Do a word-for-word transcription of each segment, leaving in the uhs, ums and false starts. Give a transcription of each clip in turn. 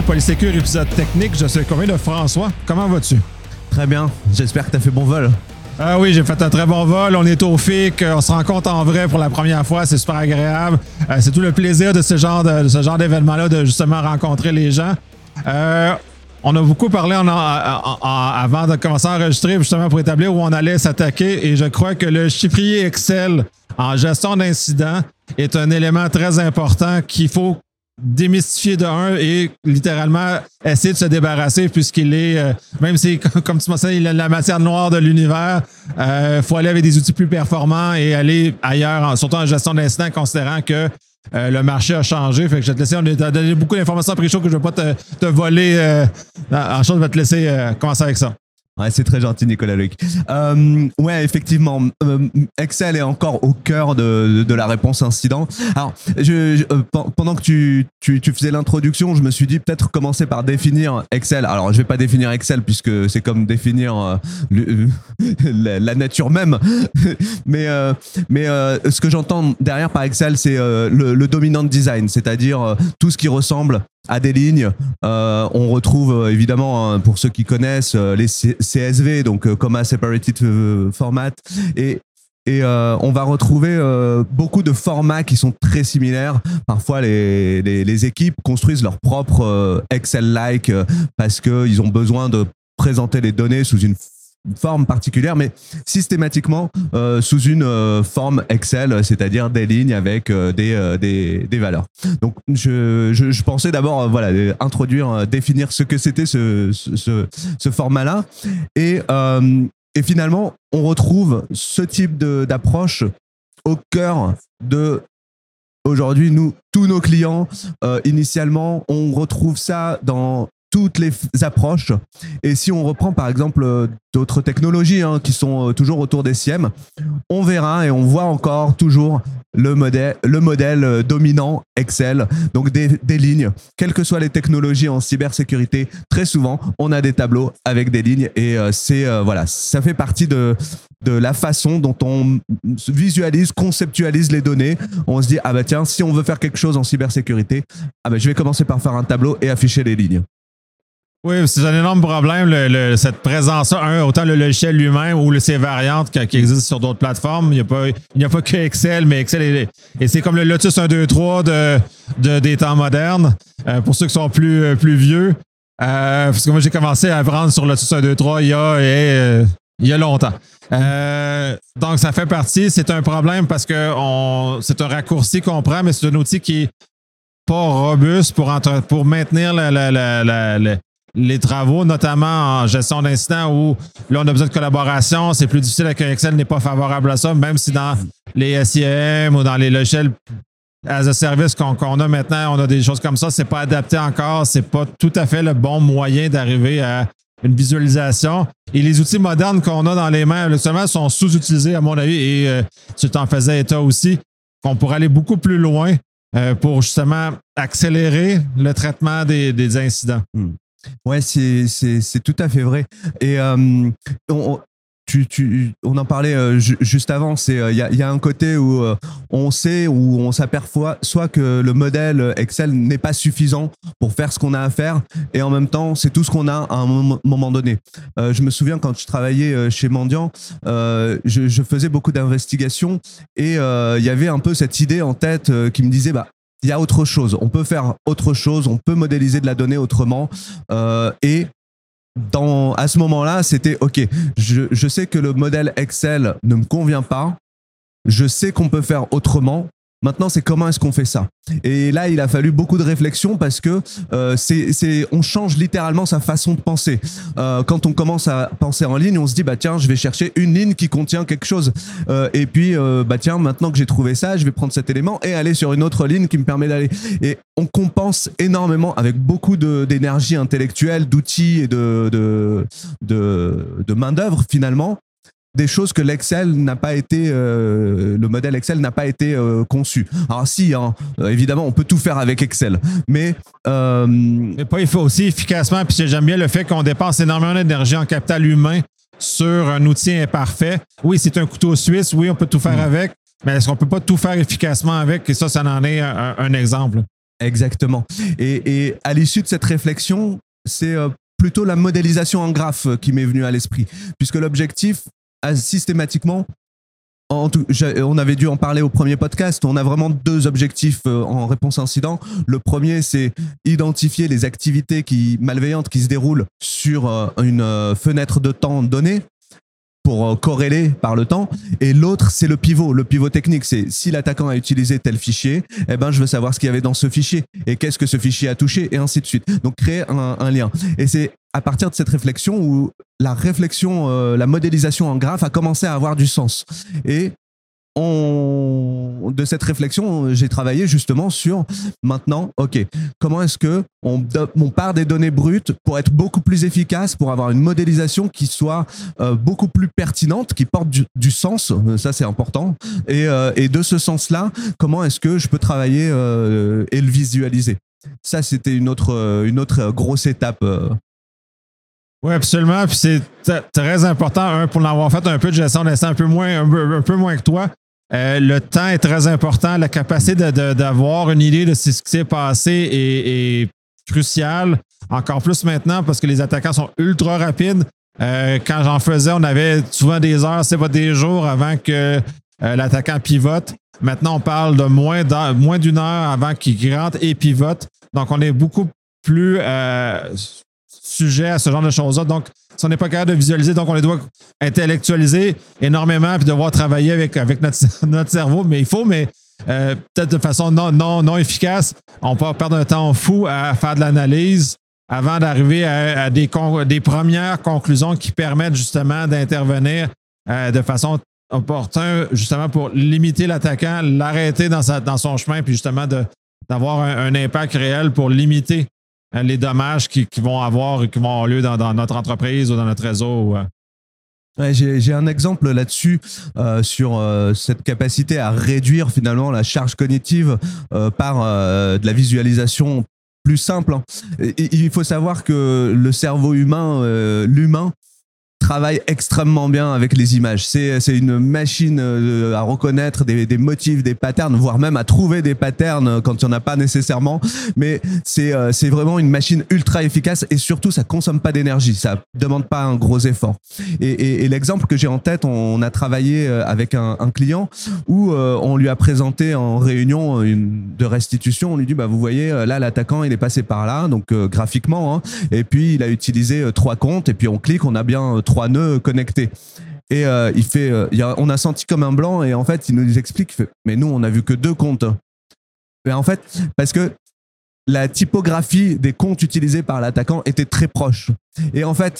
Polysécure, épisode technique. Je suis accompagné de François. Comment vas-tu? Très bien. J'espère que tu as fait bon vol. Ah oui, j'ai fait un très bon vol. On est au F I C. On se rencontre en vrai pour la première fois. C'est super agréable. Euh, c'est tout le plaisir de ce genre de, de ce genre d'événement-là, de justement rencontrer les gens. Euh, on a beaucoup parlé en, en, en, en, avant de commencer à enregistrer, justement pour établir où on allait s'attaquer. Et je crois que le chiffrier Excel en gestion d'incidents est un élément très important qu'il faut démystifier de un et littéralement essayer de se débarrasser puisqu'il est, euh, même si, comme tu m'as dit, il est la matière noire de l'univers, il euh, faut aller avec des outils plus performants et aller ailleurs, surtout en gestion d'incidents, considérant que euh, le marché a changé. Fait que je vais te laisser, on a donné beaucoup d'informations après chaud que je ne vais pas te, te voler euh, en chose, je vais te laisser euh, commencer avec ça. Ouais, c'est très gentil, Nicolas Luc. Euh, ouais, effectivement, euh, Excel est encore au cœur de, de, de la réponse incident. Alors, je, je, euh, pendant que tu, tu, tu faisais l'introduction, je me suis dit peut-être commencer par définir Excel. Alors, je vais pas définir Excel puisque c'est comme définir euh, le, la, la nature même. mais euh, mais euh, ce que j'entends derrière par Excel, c'est euh, le, le dominant design, c'est-à-dire euh, tout ce qui ressemble à des lignes. Euh, on retrouve euh, évidemment, hein, pour ceux qui connaissent, euh, les C- CSV, donc euh, Comma Separated euh, Format, et Et euh, on va retrouver euh, beaucoup de formats qui sont très similaires. Parfois, les, les, les équipes construisent leur propre euh, Excel-like euh, parce qu'ils ont besoin de présenter les données sous une forme particulière, mais systématiquement euh, sous une euh, forme Excel, c'est-à-dire des lignes avec euh, des, euh, des, des valeurs. Donc, je, je, je pensais d'abord euh, voilà, introduire, euh, définir ce que c'était ce, ce, ce format-là. Et, euh, et finalement, on retrouve ce type de, d'approche au cœur de, aujourd'hui, nous, tous nos clients. Euh, initialement, on retrouve ça dans toutes les approches. Et si on reprend par exemple d'autres technologies hein, qui sont toujours autour des S I E M, on verra et on voit encore toujours le modèle, le modèle dominant Excel, donc des, des lignes. Quelles que soient les technologies en cybersécurité, très souvent, on a des tableaux avec des lignes et euh, c'est, euh, voilà, ça fait partie de, de la façon dont on visualise, conceptualise les données. On se dit, ah bah tiens, si on veut faire quelque chose en cybersécurité, ah bah je vais commencer par faire un tableau et afficher les lignes. Oui, c'est un énorme problème, le, le, cette présence-là. Un, autant le logiciel lui-même ou le, ses variantes qui, qui existent sur d'autres plateformes. Il n'y a pas, il n'y a pas que Excel, mais Excel est, et c'est comme le Lotus un, deux, trois de, de, des temps modernes. Euh, pour ceux qui sont plus, plus vieux. Euh, parce que moi, j'ai commencé à apprendre sur Lotus un, deux, trois il y a, et, euh, il y a longtemps. Euh, donc, ça fait partie. C'est un problème parce que on, c'est un raccourci qu'on prend, mais c'est un outil qui est pas robuste pour, entre, pour maintenir la, la, la, la, la les travaux, notamment en gestion d'incidents où là, on a besoin de collaboration. C'est plus difficile avec un Excel n'est pas favorable à ça, même si dans les S I E M ou dans les logiciels as a service qu'on, qu'on a maintenant, on a des choses comme ça. C'est pas adapté encore. C'est pas tout à fait le bon moyen d'arriver à une visualisation. Et les outils modernes qu'on a dans les mains, justement, sont sous-utilisés, à mon avis, et euh, tu t'en faisais état aussi, qu'on pourrait aller beaucoup plus loin euh, pour justement accélérer le traitement des, des incidents. Hmm. Ouais, c'est, c'est, c'est tout à fait vrai. Et euh, on, tu, tu, on en parlait euh, ju- juste avant, il euh, y, a, y a un côté où euh, on sait, où on s'aperçoit soit que le modèle Excel n'est pas suffisant pour faire ce qu'on a à faire, et en même temps, c'est tout ce qu'on a à un mom- moment donné. Euh, je me souviens quand je travaillais chez Mendiant, euh, je, je faisais beaucoup d'investigations, et il euh, y avait un peu cette idée en tête euh, qui me disait, bah, il y a autre chose, on peut faire autre chose, on peut modéliser de la donnée autrement. Euh, et dans, à ce moment-là, c'était OK, je, je sais que le modèle Excel ne me convient pas, je sais qu'on peut faire autrement. Maintenant, c'est comment est-ce qu'on fait ça? Et là, il a fallu beaucoup de réflexion parce que euh, c'est, c'est, on change littéralement sa façon de penser. Euh, quand on commence à penser en ligne, on se dit bah tiens, je vais chercher une ligne qui contient quelque chose. Euh, et puis euh, bah tiens, maintenant que j'ai trouvé ça, je vais prendre cet élément et aller sur une autre ligne qui me permet d'aller. Et on compense énormément avec beaucoup de, d'énergie intellectuelle, d'outils et de de de, de main d'œuvre finalement. Des choses que l'Excel n'a pas été, euh, le modèle Excel n'a pas été euh, conçu. Alors si, hein, évidemment, on peut tout faire avec Excel, mais euh... mais pas il faut aussi efficacement. Puis j'aime bien le fait qu'on dépense énormément d'énergie en capital humain sur un outil imparfait. Oui, c'est un couteau suisse. Oui, on peut tout faire mmh. avec, mais est-ce qu'on peut pas tout faire efficacement avec? Et ça, ça en est un, un exemple. Exactement. Et, et à l'issue de cette réflexion, c'est euh, plutôt la modélisation en graphe qui m'est venue à l'esprit, puisque l'objectif, a systématiquement, en tout, on avait dû en parler au premier podcast, on a vraiment deux objectifs euh, en réponse incident. Le premier, c'est identifier les activités qui, malveillantes qui se déroulent sur euh, une euh, fenêtre de temps donnée, pour euh, corréler par le temps. Et l'autre, c'est le pivot. Le pivot technique, c'est si l'attaquant a utilisé tel fichier, eh ben, je veux savoir ce qu'il y avait dans ce fichier et qu'est-ce que ce fichier a touché, et ainsi de suite. Donc, créer un, un lien. Et c'est à partir de cette réflexion où la réflexion, euh, la modélisation en graphe a commencé à avoir du sens. Et on, de cette réflexion, j'ai travaillé justement sur maintenant, ok, comment est-ce que on, on part des données brutes pour être beaucoup plus efficace, pour avoir une modélisation qui soit euh, beaucoup plus pertinente, qui porte du, du sens, ça c'est important, et, euh, et de ce sens-là, comment est-ce que je peux travailler euh, et le visualiser. Ça, c'était une autre, une autre grosse étape. Euh, Oui, absolument. Puis c'est t- très important, un, pour l'avoir fait un peu de gestion d'instant, un peu moins, un peu, un peu moins que toi. Euh, le temps est très important. La capacité de, de, d'avoir une idée de ce qui s'est passé est, est cruciale. Encore plus maintenant parce que les attaquants sont ultra rapides. Euh, quand j'en faisais, on avait souvent des heures, c'est pas des jours avant que euh, l'attaquant pivote. Maintenant, on parle de moins, moins d'une heure avant qu'il rentre et pivote. Donc, on est beaucoup plus euh, sujet à ce genre de choses-là. Donc, si on n'est pas capable de visualiser, donc on les doit intellectualiser énormément puis devoir travailler avec, avec notre, notre cerveau. Mais il faut, mais euh, peut-être de façon non, non, non efficace. On peut perdre un temps fou à faire de l'analyse avant d'arriver à, à des, con, des premières conclusions qui permettent justement d'intervenir euh, de façon opportune, justement pour limiter l'attaquant, l'arrêter dans, sa, dans son chemin, puis justement de, d'avoir un, un impact réel pour limiter les dommages qui, qui vont avoir qui vont avoir lieu dans, dans notre entreprise ou dans notre réseau. Ouais, j'ai, j'ai un exemple là-dessus euh, sur euh, cette capacité à réduire finalement la charge cognitive euh, par euh, de la visualisation plus simple. Hein. Et, il faut savoir que le cerveau humain, euh, l'humain, travaille extrêmement bien avec les images. C'est, c'est une machine à reconnaître des, des motifs, des patterns, voire même à trouver des patterns quand il n'y en a pas nécessairement. Mais c'est, c'est vraiment une machine ultra efficace et surtout, ça ne consomme pas d'énergie. Ça ne demande pas un gros effort. Et, et, et l'exemple que j'ai en tête, on a travaillé avec un, un client où euh, on lui a présenté en réunion une, de restitution. On lui dit, bah, vous voyez, là, l'attaquant, il est passé par là, donc euh, graphiquement. Hein, et puis, il a utilisé euh, trois comptes. Et puis, on clique, on a bien euh, trois nœuds connectés. Et euh, il fait, euh, il y a, on a senti comme un blanc et en fait, il nous explique, il fait, mais nous, on a vu que deux comptes. Et en fait, parce que la typographie des comptes utilisés par l'attaquant était très proche. Et en fait,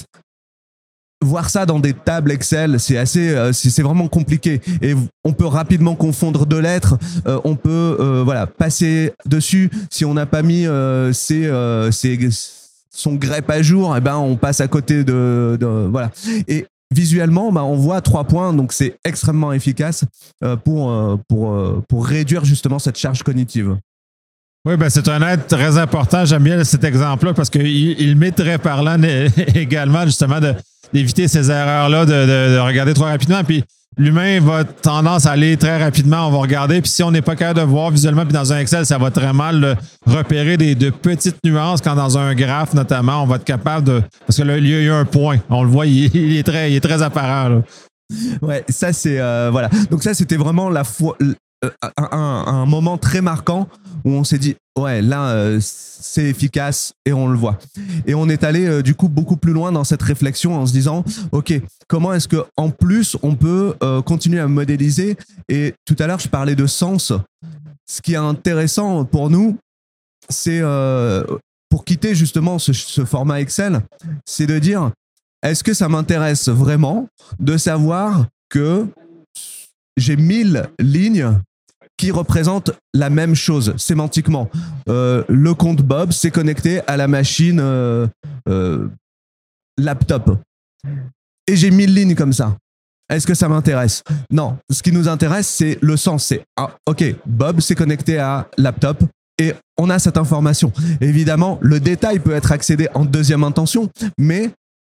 voir ça dans des tables Excel, c'est assez, euh, c'est, c'est vraiment compliqué. Et on peut rapidement confondre deux lettres. Euh, on peut, euh, voilà, passer dessus si on n'a pas mis euh, ces, euh, ces son grep à jour, eh ben on passe à côté de, de voilà. Et visuellement, ben on voit trois points, donc c'est extrêmement efficace euh, pour euh, pour euh, pour réduire justement cette charge cognitive. Oui, ben c'est un aide très important. J'aime bien cet exemple-là parce qu'il il met très parlant également justement de, d'éviter ces erreurs-là, de, de, de regarder trop rapidement. Puis l'humain va tendance à aller très rapidement, on va regarder, puis si on n'est pas capable de voir visuellement, puis dans un Excel, ça va très mal là, repérer des, de petites nuances, quand dans un graphe notamment, on va être capable de... Parce que là, il y a eu un point, on le voit, il, il est, très, il est très apparent. Là. Ouais, ça c'est... Euh, voilà. Donc ça, c'était vraiment la fois, euh, un, un, un moment très marquant où on s'est dit, ouais, là, euh, c'est efficace et on le voit. Et on est allé euh, du coup beaucoup plus loin dans cette réflexion en se disant, ok, comment est-ce que en plus on peut euh, continuer à modéliser. Et tout à l'heure, je parlais de sens. Ce qui est intéressant pour nous, c'est euh, pour quitter justement ce, ce format Excel, c'est de dire, est-ce que ça m'intéresse vraiment de savoir que j'ai mille lignes qui représente la même chose sémantiquement. Euh, le compte Bob s'est connecté à la machine euh, euh, laptop. Et j'ai mille lignes comme ça. Est-ce que ça m'intéresse? Non. Ce qui nous intéresse, c'est le sens. C'est, ah, ok, Bob s'est connecté à laptop et on a cette information. Évidemment, le détail peut être accédé en deuxième intention, mais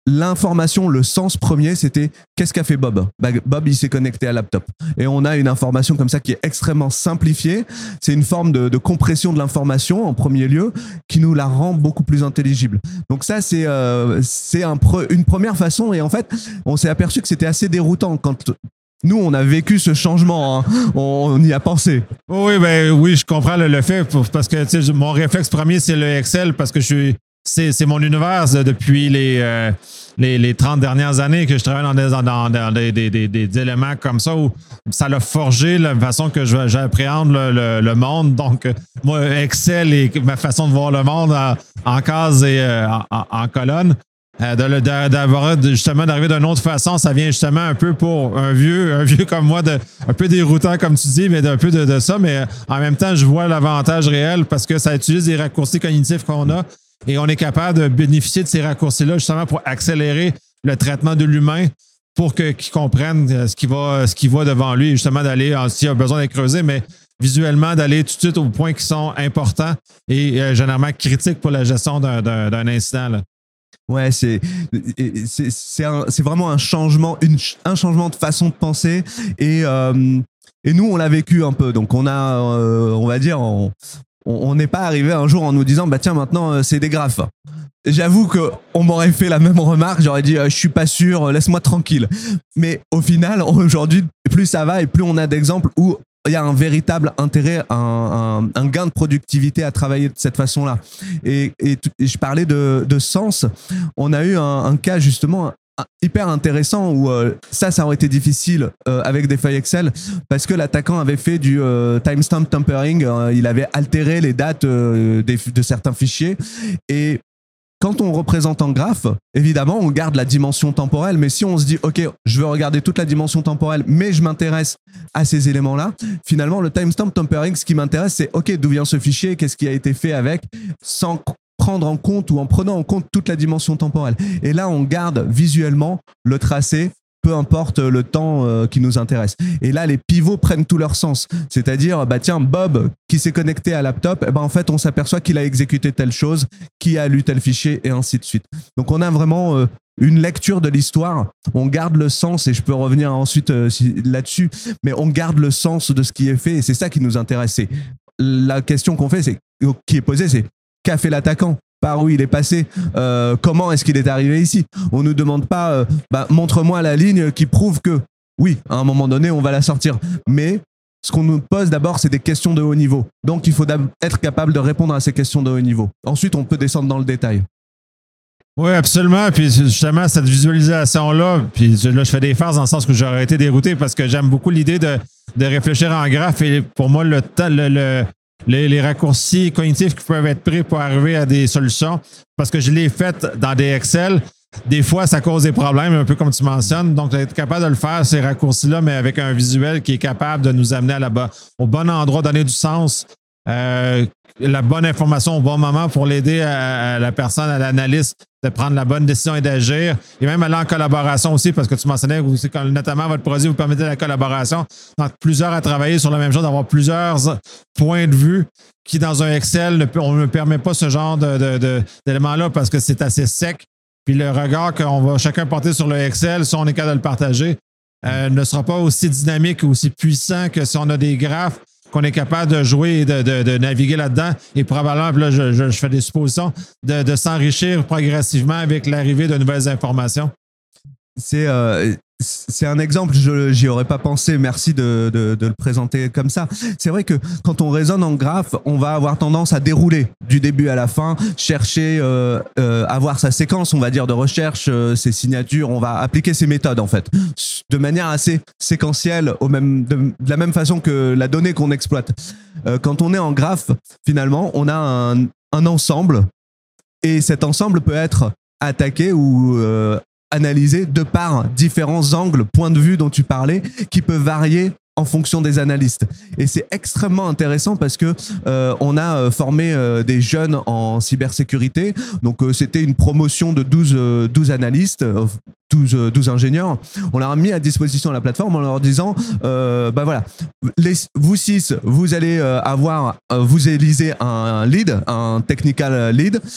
l'information, le sens premier, c'était qu'est-ce qu'a fait Bob? Bah, Bob, il s'est connecté à laptop. Et on a une information comme ça qui est extrêmement simplifiée. C'est une forme de, de compression de l'information en premier lieu qui nous la rend beaucoup plus intelligible. Donc ça, c'est euh, c'est un pre- une première façon. Et en fait, on s'est aperçu que c'était assez déroutant quand nous, on a vécu ce changement. Hein. On, on y a pensé. Oui, ben oui, je comprends le, le fait pour, parce que tu sais, mon réflexe premier, c'est le Excel parce que je suis C'est, c'est mon univers depuis les, euh, les, les trente dernières années que je travaille dans des, dans, dans des, des, des, des éléments comme ça où ça l'a forgé la façon que je, j'appréhende le, le, le monde. Donc, moi, Excel est ma façon de voir le monde en, en case et euh, en, en colonne. Euh, de, de, d'avoir justement d'arriver d'une autre façon, ça vient justement un peu pour un vieux, un vieux comme moi, de, un peu déroutant comme tu dis, mais d'un peu de, de ça. Mais en même temps, je vois l'avantage réel parce que ça utilise des raccourcis cognitifs qu'on a. Et on est capable de bénéficier de ces raccourcis-là justement pour accélérer le traitement de l'humain pour que, qu'il comprenne ce qui va, ce qui va devant lui et justement d'aller, s'il a besoin d'être creusé, mais visuellement d'aller tout de suite aux points qui sont importants et euh, généralement critiques pour la gestion d'un, d'un, d'un incident. Là. Ouais, c'est c'est c'est, un, c'est vraiment un changement, une, un changement de façon de penser et euh, et nous on l'a vécu un peu. Donc on a, euh, on va dire, on, on n'est pas arrivé un jour en nous disant bah tiens maintenant c'est des graphes. J'avoue que on m'aurait fait la même remarque, j'aurais dit euh, je suis pas sûr, laisse-moi tranquille. Mais au final aujourd'hui plus ça va et plus on a d'exemples où il y a un véritable intérêt, un, un, un gain de productivité à travailler de cette façon-là. Et, et, et je parlais de, de sens. On a eu un, un cas justement hyper intéressant où euh, ça, ça aurait été difficile euh, avec des feuilles Excel parce que l'attaquant avait fait du euh, timestamp tampering. Euh, il avait altéré les dates euh, des, de certains fichiers et quand on représente en graphe, évidemment, on garde la dimension temporelle, mais si on se dit, OK, je veux regarder toute la dimension temporelle, mais je m'intéresse à ces éléments-là, finalement, le timestamp tampering, ce qui m'intéresse, c'est, OK, d'où vient ce fichier, qu'est-ce qui a été fait avec, sans prendre en compte ou en prenant en compte toute la dimension temporelle. Et là, on garde visuellement le tracé, peu importe le temps euh, qui nous intéresse. Et là, les pivots prennent tout leur sens. C'est-à-dire, bah tiens, Bob qui s'est connecté à laptop, eh ben, en fait, on s'aperçoit qu'il a exécuté telle chose, qui a lu tel fichier, et ainsi de suite. Donc, on a vraiment euh, une lecture de l'histoire. On garde le sens, et je peux revenir ensuite euh, si, là-dessus, mais on garde le sens de ce qui est fait, et c'est ça qui nous intéresse. Et la question qu'on fait, c'est, qui est posée, c'est qu'a fait l'attaquant ? Par où il est passé, euh, comment est-ce qu'il est arrivé ici. On ne nous demande pas, euh, bah, montre-moi la ligne qui prouve que, oui, à un moment donné, on va la sortir. Mais ce qu'on nous pose d'abord, c'est des questions de haut niveau. Donc, il faut être capable de répondre à ces questions de haut niveau. Ensuite, on peut descendre dans le détail. Oui, absolument. Puis justement, cette visualisation-là, puis là, je fais des farces dans le sens que j'aurais été dérouté parce que j'aime beaucoup l'idée de, de réfléchir en graphe. Et pour moi, le temps, le, le Les, les raccourcis cognitifs qui peuvent être pris pour arriver à des solutions, parce que je l'ai fait dans des Excel, des fois, ça cause des problèmes, un peu comme tu mentionnes. Donc, être capable de le faire, ces raccourcis-là, mais avec un visuel qui est capable de nous amener à la bo- au bon endroit, donner du sens, euh, la bonne information au bon moment pour l'aider à, à la personne, à l'analyste, de prendre la bonne décision et d'agir. Et même aller en collaboration aussi, parce que tu mentionnais aussi que notamment votre produit vous permettait la collaboration entre plusieurs à travailler sur la même chose, d'avoir plusieurs points de vue qui, dans un Excel, ne peut, on ne permet pas ce genre de, de, de, d'éléments-là parce que c'est assez sec. Puis le regard qu'on va chacun porter sur le Excel, si on est capable de le partager, euh, ne sera pas aussi dynamique, aussi puissant que si on a des graphes qu'on est capable de jouer et de, de, de naviguer là-dedans et probablement, là, je, je, je fais des suppositions, de, de s'enrichir progressivement avec l'arrivée de nouvelles informations. C'est, euh, c'est un exemple, je j'y aurais pas pensé, merci de, de, de le présenter comme ça. C'est vrai que quand on raisonne en graphe, on va avoir tendance à dérouler du début à la fin, chercher, euh, euh, avoir sa séquence, on va dire, de recherche, euh, ses signatures, on va appliquer ces méthodes en fait, de manière assez séquentielle, au même, de, de la même façon que la donnée qu'on exploite. Euh, quand on est en graphe, finalement, on a un, un ensemble et cet ensemble peut être attaqué ou euh, analysé de par différents angles, points de vue dont tu parlais, qui peuvent varier en fonction des analystes. Et c'est extrêmement intéressant parce que euh, on a formé euh, des jeunes en cybersécurité. Donc euh, c'était une promotion de douze, euh, douze analystes, douze, douze ingénieurs. On leur a mis à disposition la plateforme en leur disant euh, bah voilà, les, vous six, vous allez euh, avoir, euh, vous élisez un, un lead, un technical lead.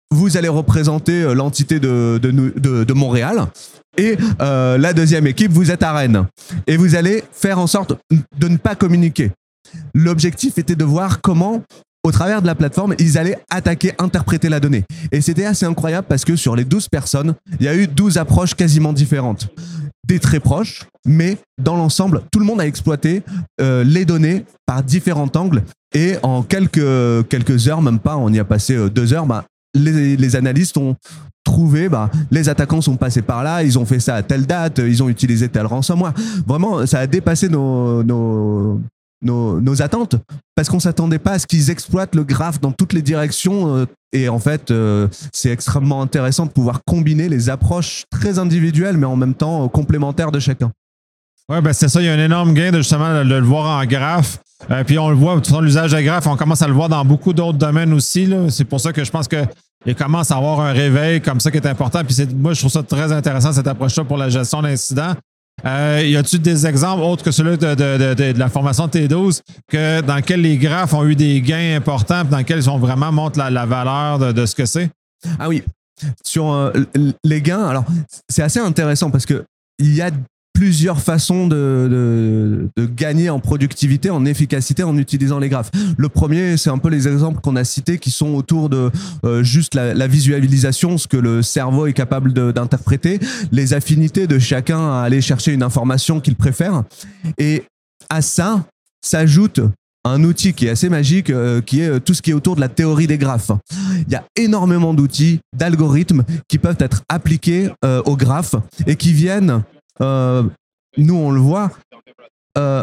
vous allez représenter l'entité de, de, de, de Montréal. Et euh, la deuxième équipe, vous êtes à Rennes. Et vous allez faire en sorte de ne pas communiquer. L'objectif était de voir comment, au travers de la plateforme, ils allaient attaquer, interpréter la donnée. Et c'était assez incroyable parce que sur les douze personnes, il y a eu douze approches quasiment différentes. Des très proches, mais dans l'ensemble, tout le monde a exploité euh, les données par différents angles. Et en quelques, quelques heures, même pas, on y a passé euh, deux heures, bah, les, les analystes ont trouvé, bah, les attaquants sont passés par là, ils ont fait ça à telle date, ils ont utilisé tel ransomware. Vraiment, ça a dépassé nos, nos, nos, nos attentes parce qu'on ne s'attendait pas à ce qu'ils exploitent le graphe dans toutes les directions. Euh, et en fait, euh, c'est extrêmement intéressant de pouvoir combiner les approches très individuelles, mais en même temps euh, complémentaires de chacun. Oui, ben c'est ça. Il y a un énorme gain de justement de, de le voir en graphe. Euh, puis on le voit, de toute façon, l'usage de graphe, on commence à le voir dans beaucoup d'autres domaines aussi, là. C'est pour ça que je pense qu'il commence à avoir un réveil comme ça qui est important. Puis c'est, moi, je trouve ça très intéressant, cette approche-là pour la gestion d'incidents. Euh, y a-t-il des exemples autres que ceux-là de, de, de, de, de la formation T douze que, dans lesquels les graphes ont eu des gains importants, dans lesquels ils ont vraiment montré la, la valeur de, de ce que c'est? Ah oui, sur euh, les gains, alors c'est assez intéressant parce que il y a plusieurs façons de, de, de gagner en productivité, en efficacité en utilisant les graphes. Le premier, c'est un peu les exemples qu'on a cités qui sont autour de euh, juste la, la visualisation, ce que le cerveau est capable de, d'interpréter, les affinités de chacun à aller chercher une information qu'il préfère. Et à ça s'ajoute un outil qui est assez magique, euh, qui est tout ce qui est autour de la théorie des graphes. Il y a énormément d'outils, d'algorithmes qui peuvent être appliqués euh, aux graphes et qui viennent Euh, nous on le voit, euh,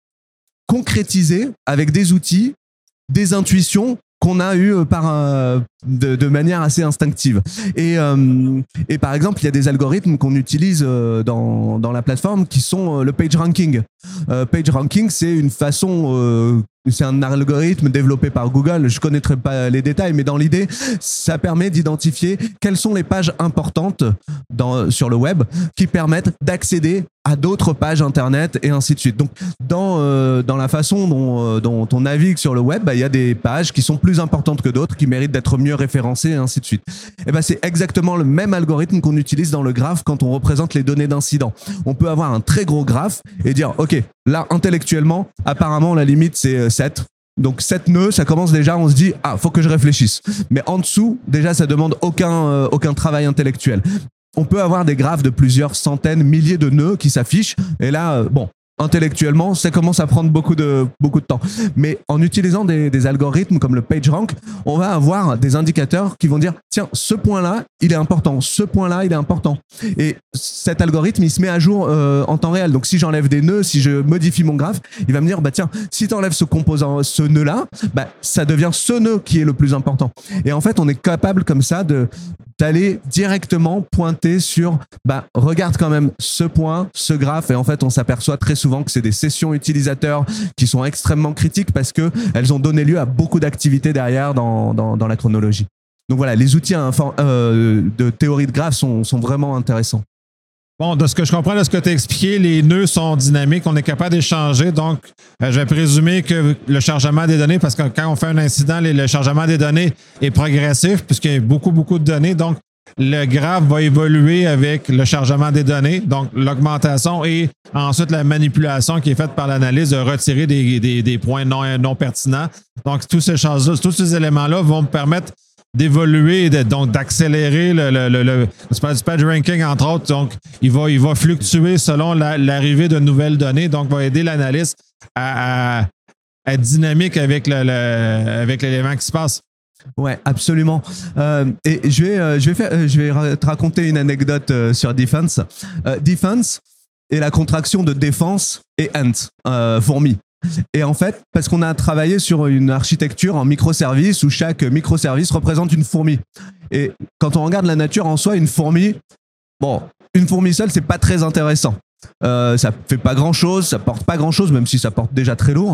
concrétiser avec des outils, des intuitions qu'on a eues par, euh, de, de manière assez instinctive. Et, euh, et par exemple, il y a des algorithmes qu'on utilise euh, dans, dans la plateforme qui sont euh, le page ranking. Euh, page ranking, c'est une façon... Euh, c'est un algorithme développé par Google, je ne connaîtrai pas les détails, mais dans l'idée, ça permet d'identifier quelles sont les pages importantes dans, sur le web qui permettent d'accéder à d'autres pages internet et ainsi de suite. Donc, dans, euh, dans la façon dont, dont on navigue sur le web, bah, y a des pages qui sont plus importantes que d'autres, qui méritent d'être mieux référencées et ainsi de suite. Et bah, c'est exactement le même algorithme qu'on utilise dans le graphe quand on représente les données d'incident. On peut avoir un très gros graphe et dire, OK, là, intellectuellement, apparemment, la limite, c'est sept. Donc, sept nœuds, ça commence déjà, on se dit, ah, faut que je réfléchisse. Mais en dessous, déjà, ça demande aucun, euh, aucun travail intellectuel. On peut avoir des graphes de plusieurs centaines, milliers de nœuds qui s'affichent. Et là, euh, bon, intellectuellement, ça commence à prendre beaucoup de, beaucoup de temps. Mais en utilisant des, des algorithmes comme le PageRank, on va avoir des indicateurs qui vont dire, tiens, ce point-là, il est important. Ce point-là, il est important. Et cet algorithme, il se met à jour euh, en temps réel. Donc, si j'enlève des nœuds, si je modifie mon graphe, il va me dire, bah tiens, si tu enlèves ce composant, ce nœud-là, bah, ça devient ce nœud qui est le plus important. Et en fait, on est capable comme ça de d'aller directement pointer sur, bah, regarde quand même ce point, ce graphe. Et en fait, on s'aperçoit très souvent que c'est des sessions utilisateurs qui sont extrêmement critiques parce que elles ont donné lieu à beaucoup d'activités derrière dans, dans, dans la chronologie. Donc voilà, les outils inform- euh, de théorie de graphe sont, sont vraiment intéressants. Bon, de ce que je comprends de ce que tu as expliqué, les nœuds sont dynamiques, on est capable d'échanger. Donc, euh, je vais présumer que le chargement des données, parce que quand on fait un incident, les, le chargement des données est progressif, puisqu'il y a beaucoup, beaucoup de données. Donc, le graphe va évoluer avec le chargement des données, donc l'augmentation et ensuite la manipulation qui est faite par l'analyse de retirer des, des, des points non, non pertinents. Donc, tous ces choses-là, tous ces éléments-là vont me permettre d'évoluer, de, donc d'accélérer le, le, le, le, le page ranking, entre autres. Donc, il va, il va fluctuer selon la, l'arrivée de nouvelles données. Donc, va aider l'analyste à, à, à être dynamique avec, le, le, avec l'élément qui se passe. Ouais, absolument. Euh, et je vais, euh, je vais faire, euh, je vais te raconter une anecdote euh, sur Defense. Euh, Defense est la contraction de défense et ant, euh, fourmi. Et en fait, parce qu'on a travaillé sur une architecture en microservices où chaque microservice représente une fourmi. Et quand on regarde la nature en soi, une fourmi, bon, une fourmi seule, c'est pas très intéressant. Euh, ça fait pas grand chose, ça porte pas grand chose, même si ça porte déjà très lourd.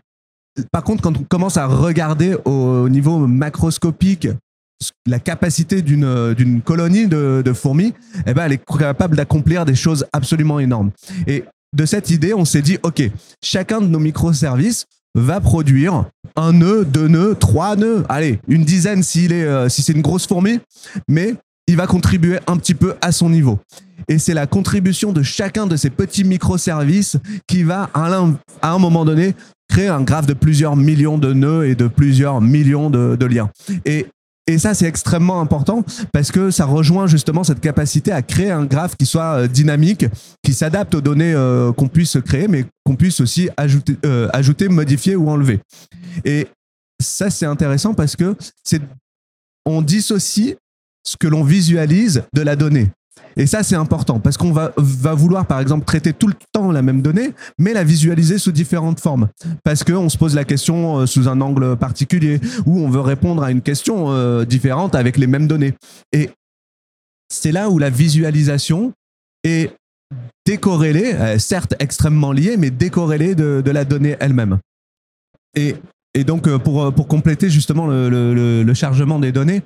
Par contre, quand on commence à regarder au niveau macroscopique la capacité d'une, d'une colonie de, de fourmis, eh ben, elle est capable d'accomplir des choses absolument énormes. Et de cette idée, on s'est dit, OK, chacun de nos microservices va produire un nœud, deux nœuds, trois nœuds, allez, une dizaine s'il est, euh, si c'est une grosse fourmi, mais il va contribuer un petit peu à son niveau. Et c'est la contribution de chacun de ces petits microservices qui va, à un, à un moment donné, créer un graphe de plusieurs millions de nœuds et de plusieurs millions de, de liens. Et, et ça, c'est extrêmement important parce que ça rejoint justement cette capacité à créer un graphe qui soit euh, dynamique, qui s'adapte aux données euh, qu'on puisse créer, mais qu'on puisse aussi ajouter, euh, ajouter, modifier ou enlever. Et ça, c'est intéressant parce que c'est, on dissocie ce que l'on visualise de la donnée. Et ça, c'est important parce qu'on va, va vouloir, par exemple, traiter tout le temps la même donnée, mais la visualiser sous différentes formes. Parce qu'on se pose la question euh, sous un angle particulier ou on veut répondre à une question euh, différente avec les mêmes données. Et c'est là où la visualisation est décorrélée, euh, certes extrêmement liée, mais décorrélée de, de la donnée elle-même. Et, et donc, pour, pour compléter justement le, le, le chargement des données,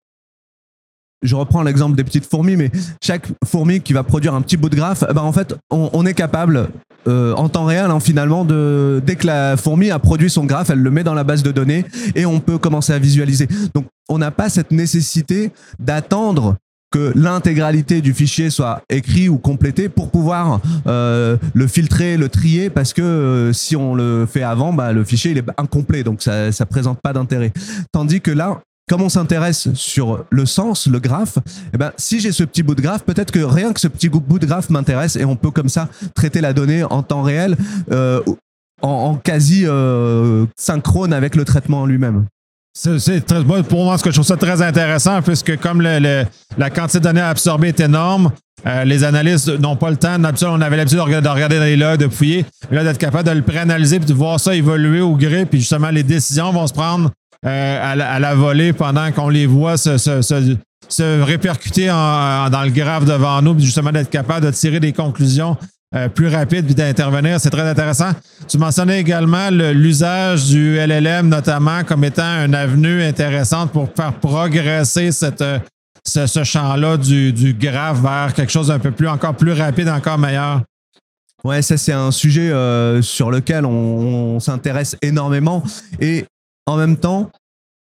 je reprends l'exemple des petites fourmis, mais chaque fourmi qui va produire un petit bout de graphe, ben en fait, on, on est capable, euh, en temps réel, hein, finalement, de, dès que la fourmi a produit son graphe, elle le met dans la base de données et on peut commencer à visualiser. Donc, on n'a pas cette nécessité d'attendre que l'intégralité du fichier soit écrit ou complété pour pouvoir euh, le filtrer, le trier, parce que euh, si on le fait avant, bah, le fichier il est incomplet, donc ça ne présente pas d'intérêt. Tandis que là, comme on s'intéresse sur le sens, le graphe, eh ben, si j'ai ce petit bout de graphe, peut-être que rien que ce petit bout de graphe m'intéresse et on peut comme ça traiter la donnée en temps réel, euh, en, en quasi euh, synchrone avec le traitement en lui-même. C'est, c'est très, pour moi, ce que je trouve ça très intéressant, puisque comme le, le, la quantité de données à absorber est énorme, euh, les analystes n'ont pas le temps. D'habitude, on avait l'habitude de regarder, de regarder dans les logs, de fouiller, mais là, d'être capable de le préanalyser puis de voir ça évoluer au gré, puis justement, les décisions vont se prendre Euh, à, la, à la volée pendant qu'on les voit se, se, se, se répercuter en, en, dans le graphe devant nous, puis justement d'être capable de tirer des conclusions euh, plus rapides puis d'intervenir. C'est très intéressant. Tu mentionnais également le, l'usage du L L M, notamment comme étant une avenue intéressante pour faire progresser cette, ce, ce champ-là du, du graphe vers quelque chose d'un peu plus, encore plus rapide, encore meilleur. Ouais, ça c'est un sujet euh, sur lequel on, on s'intéresse énormément et en même temps,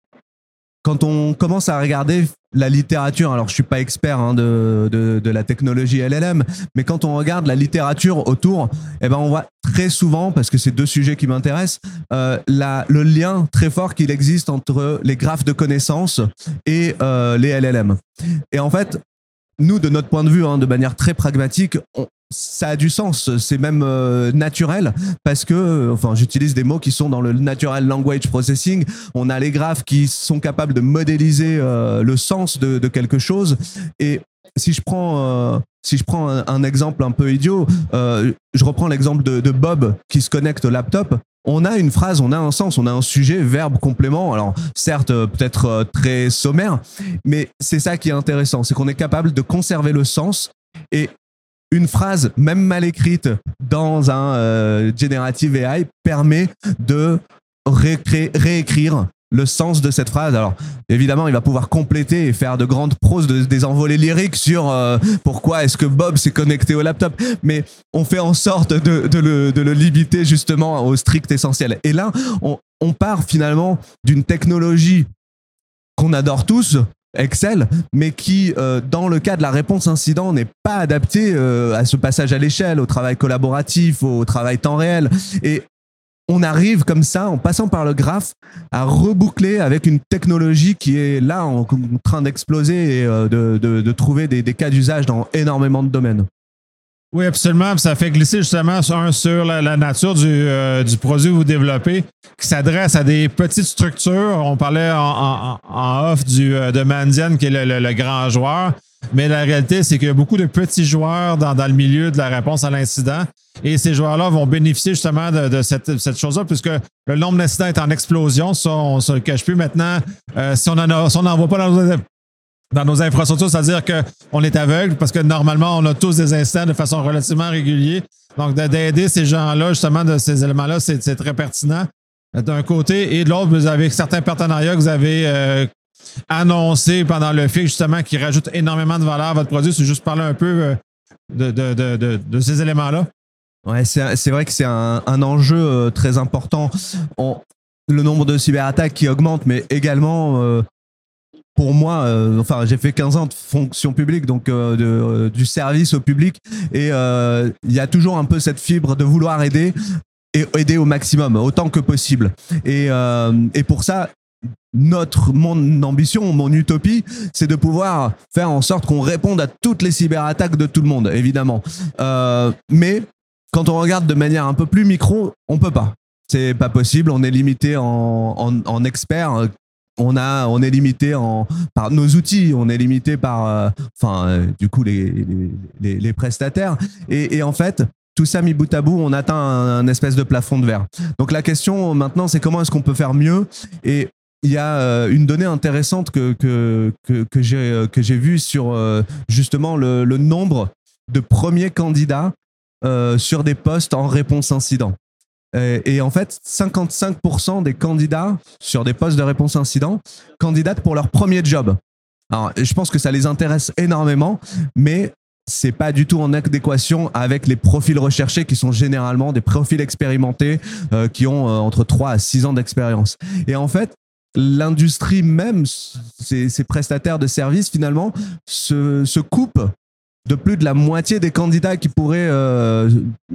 quand on commence à regarder la littérature, alors je ne suis pas expert hein, de, de, de la technologie L L M, mais quand on regarde la littérature autour, eh ben on voit très souvent, parce que c'est deux sujets qui m'intéressent, euh, la, le lien très fort qu'il existe entre les graphes de connaissances et euh, les L L M. Et en fait, nous, de notre point de vue, hein, de manière très pragmatique, on, ça a du sens, c'est même euh, naturel parce que, enfin, j'utilise des mots qui sont dans le Natural Language Processing. On a les graphes qui sont capables de modéliser euh, le sens de, de quelque chose. Et si je prends, euh, si je prends un, un exemple un peu idiot, euh, je reprends l'exemple de, de Bob qui se connecte au laptop. On a une phrase, on a un sens, on a un sujet, verbe, complément. Alors, certes, euh, peut-être euh, très sommaire, mais c'est ça qui est intéressant, c'est qu'on est capable de conserver le sens et une phrase, même mal écrite, dans un euh, Generative A I permet de récré- réécrire le sens de cette phrase. Alors, évidemment, il va pouvoir compléter et faire de grandes proses, de, des envolées lyriques sur euh, pourquoi est-ce que Bob s'est connecté au laptop. Mais on fait en sorte de, de, le, de le limiter justement au strict essentiel. Et là, on, on part finalement d'une technologie qu'on adore tous, Excel, mais qui, euh, dans le cas de la réponse incident, n'est pas adapté euh, à ce passage à l'échelle, au travail collaboratif, au travail temps réel. Et on arrive comme ça, en passant par le graphe, à reboucler avec une technologie qui est là en, en train d'exploser et euh, de, de, de trouver des, des cas d'usage dans énormément de domaines. Oui, absolument. Ça fait glisser justement sur, un, sur la, la nature du, euh, du produit que vous développez, qui s'adresse à des petites structures. On parlait en, en, en off du, de Mandiant, qui est le, le, le grand joueur. Mais la réalité, c'est qu'il y a beaucoup de petits joueurs dans, dans le milieu de la réponse à l'incident. Et ces joueurs-là vont bénéficier justement de, de cette, cette chose-là, puisque le nombre d'incidents est en explosion. Ça, on ne se le cache plus maintenant. Euh, si on n'en si envoie pas dans nos, dans nos infrastructures, c'est-à-dire qu'on est aveugle, parce que normalement, on a tous des incidents de façon relativement régulière. Donc, d'aider ces gens-là, justement, de ces éléments-là, c'est, c'est très pertinent d'un côté. Et de l'autre, vous avez certains partenariats que vous avez euh, annoncés pendant le F I C, justement, qui rajoutent énormément de valeur à votre produit. C'est juste parler un peu euh, de, de, de, de, de ces éléments-là. Ouais, c'est, c'est vrai que c'est un, un enjeu euh, très important. On, le nombre de cyberattaques qui augmente, mais également, euh, pour moi, euh, enfin, j'ai fait quinze ans de fonction publique, donc euh, de, euh, du service au public, et il euh, y a toujours un peu cette fibre de vouloir aider et aider au maximum, autant que possible. Et, euh, et pour ça, notre, mon ambition, mon utopie, c'est de pouvoir faire en sorte qu'on réponde à toutes les cyberattaques de tout le monde, évidemment. Euh, mais quand on regarde de manière un peu plus micro, on peut pas. C'est pas possible. On est limité en, en, en experts. On a, on est limité en par nos outils. On est limité par, euh, enfin, euh, du coup, les, les, les, les prestataires. Et, et en fait, tout ça mis bout à bout, on atteint un, un espèce de plafond de verre. Donc la question maintenant, c'est comment est-ce qu'on peut faire mieux? Et il y a euh, une donnée intéressante que que que, que j'ai que j'ai vue sur euh, justement le, le nombre de premiers candidats euh, sur des postes en réponse incident. Et, et en fait, cinquante-cinq pour cent des candidats sur des postes de réponse incident candidatent pour leur premier job. Alors, je pense que ça les intéresse énormément, mais c'est pas du tout en adéquation avec les profils recherchés qui sont généralement des profils expérimentés euh, qui ont euh, entre trois à six ans d'expérience. Et en fait, l'industrie même, ces, ces prestataires de services, finalement, se, se coupent de plus de la moitié des candidats qui pourraient euh,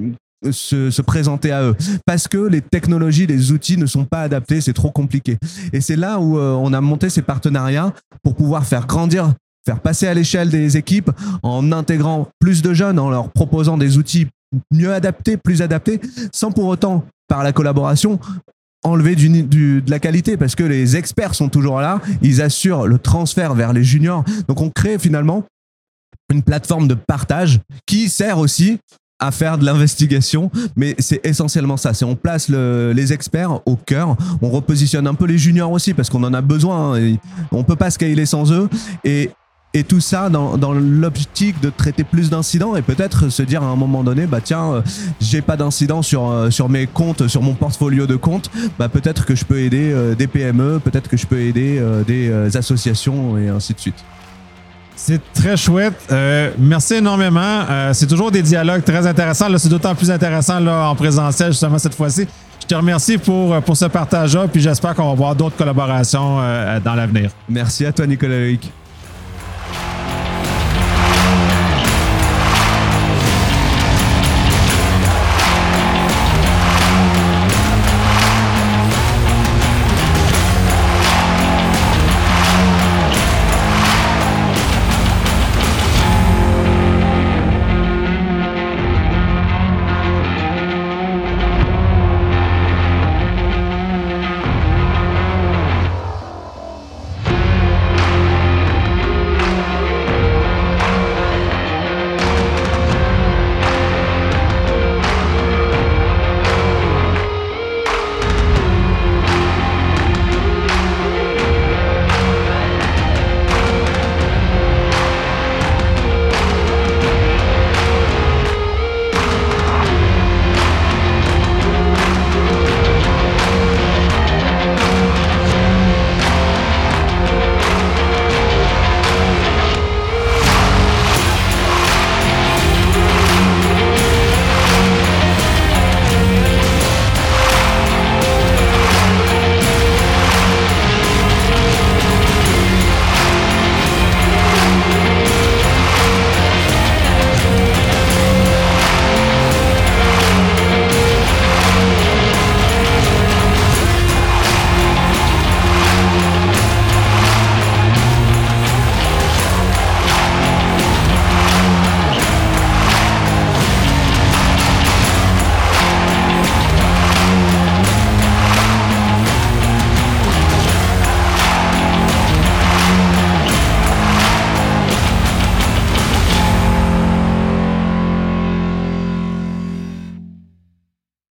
se, se présenter à eux. Parce que les technologies, les outils ne sont pas adaptés, c'est trop compliqué. Et c'est là où euh, on a monté ces partenariats pour pouvoir faire grandir, faire passer à l'échelle des équipes en intégrant plus de jeunes, en leur proposant des outils mieux adaptés, plus adaptés, sans pour autant, par la collaboration, enlever du, du, de la qualité, parce que les experts sont toujours là, ils assurent le transfert vers les juniors. Donc on crée finalement une plateforme de partage qui sert aussi à faire de l'investigation, mais c'est essentiellement ça, c'est on place le, les experts au cœur, on repositionne un peu les juniors aussi, parce qu'on en a besoin, hein, on peut pas scaler sans eux, et Et tout ça dans, dans l'optique de traiter plus d'incidents et peut-être se dire à un moment donné, bah tiens, euh, j'ai pas d'incidents sur, euh, sur mes comptes, sur mon portfolio de comptes, bah peut-être que je peux aider euh, des P M E, peut-être que je peux aider euh, des euh, associations et ainsi de suite. C'est très chouette. Euh, merci énormément. Euh, c'est toujours des dialogues très intéressants. Là, c'est d'autant plus intéressant là, en présentiel, justement, cette fois-ci. Je te remercie pour, pour ce partage-là, puis j'espère qu'on va avoir d'autres collaborations euh, dans l'avenir. Merci à toi, Nicolas Loïc.